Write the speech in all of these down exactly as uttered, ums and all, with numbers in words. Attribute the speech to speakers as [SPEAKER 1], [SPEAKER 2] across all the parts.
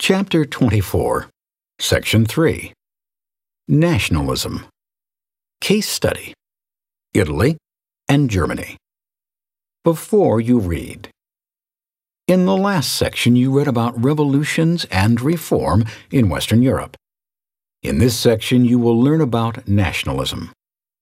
[SPEAKER 1] Chapter twenty-four, Section three. Nationalism. Case study. Italy and Germany. Before you read. In the last section you read about revolutions and reform in Western Europe. In this section you will learn about nationalism.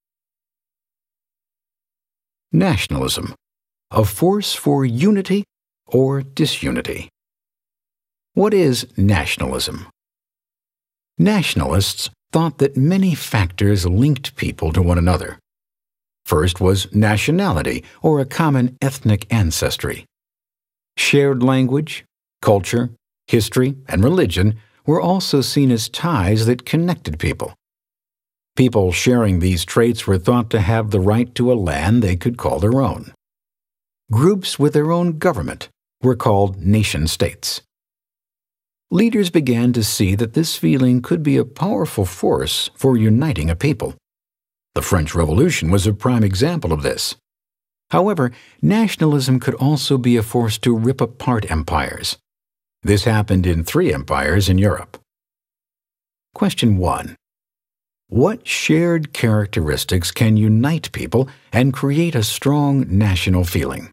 [SPEAKER 1] Nationalism, a force for unity or disunity. What is nationalism? Nationalists thought that many factors linked people to one another. First was nationality, or a common ethnic ancestry. Shared language, culture, history, and religion were also seen as ties that connected people. People sharing these traits were thought to have the right to a land they could call their own. Groups with their own government were called nation-states. Leaders began to see that this feeling could be a powerful force for uniting a people. The French Revolution was a prime example of this. However, nationalism could also be a force to rip apart empires. This happened in three empires in Europe. Question one. What shared characteristics can unite people and create a strong national feeling?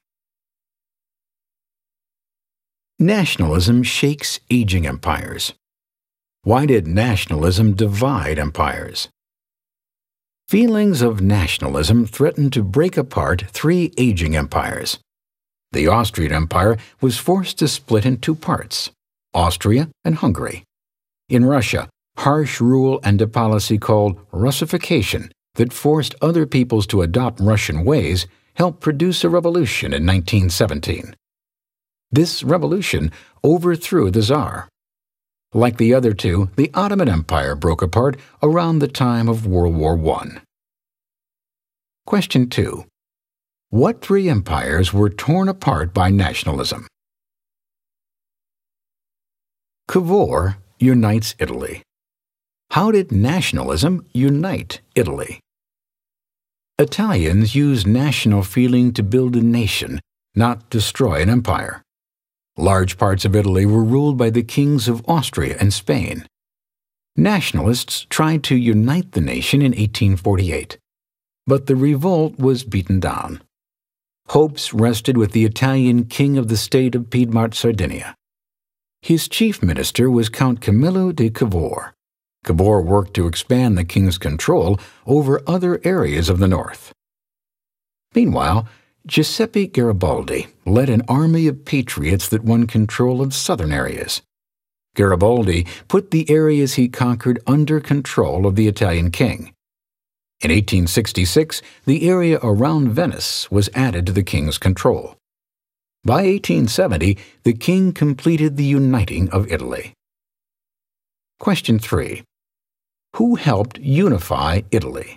[SPEAKER 1] Nationalism shakes aging empires. Why did nationalism divide empires? Feelings of nationalism threatened to break apart three aging empires. The Austrian Empire was forced to split in two parts, Austria and Hungary. In Russia, harsh rule and a policy called Russification that forced other peoples to adopt Russian ways helped produce a revolution in nineteen seventeen. This revolution overthrew the Tsar. Like the other two, the Ottoman Empire broke apart around the time of World War One. Question two. What three empires were torn apart by nationalism? Cavour unites Italy. How did nationalism unite Italy? Italians used national feeling to build a nation, not destroy an empire. Large parts of Italy were ruled by the kings of Austria and Spain. Nationalists tried to unite the nation in eighteen forty-eight, but the revolt was beaten down. Hopes rested with the Italian king of the state of Piedmont, Sardinia. His chief minister was Count Camillo de Cavour. Cavour worked to expand the king's control over other areas of the north. Meanwhile, Giuseppe Garibaldi led an army of patriots that won control of southern areas. Garibaldi put the areas he conquered under control of the Italian king. In eighteen sixty-six, the area around Venice was added to the king's control. By eighteen seventy, the king completed the uniting of Italy. Question three. Who helped unify Italy?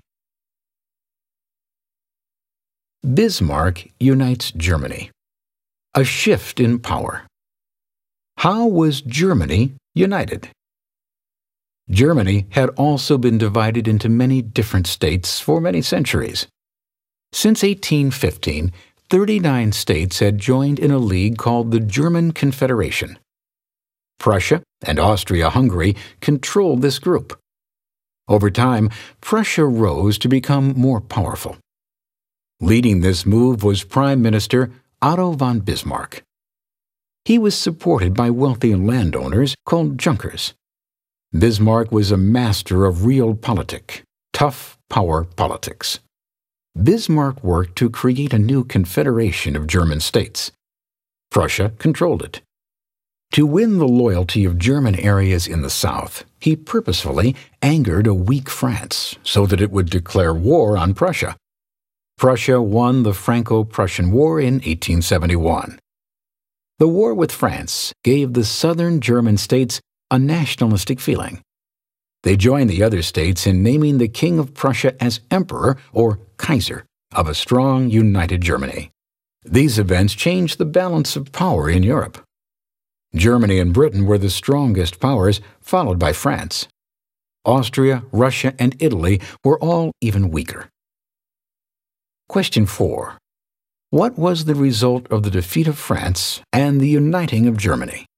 [SPEAKER 1] Bismarck unites Germany. A shift in power. How was Germany united? Germany had also been divided into many different states for many centuries. Since eighteen fifteen, thirty-nine states had joined in a league called the German Confederation. Prussia and Austria-Hungary controlled this group. Over time, Prussia rose to become more powerful. Leading this move was Prime Minister Otto von Bismarck. He was supported by wealthy landowners called Junkers. Bismarck was a master of realpolitik, tough power politics. Bismarck worked to create a new confederation of German states. Prussia controlled it. To win the loyalty of German areas in the south, he purposefully angered a weak France so that it would declare war on Prussia. Prussia won the Franco-Prussian War in eighteen seventy-one. The war with France gave the southern German states a nationalistic feeling. They joined the other states in naming the King of Prussia as Emperor or Kaiser of a strong, united Germany. These events changed the balance of power in Europe. Germany and Britain were the strongest powers, followed by France. Austria, Russia, and Italy were all even weaker. Question four. What was the result of the defeat of France and the uniting of Germany?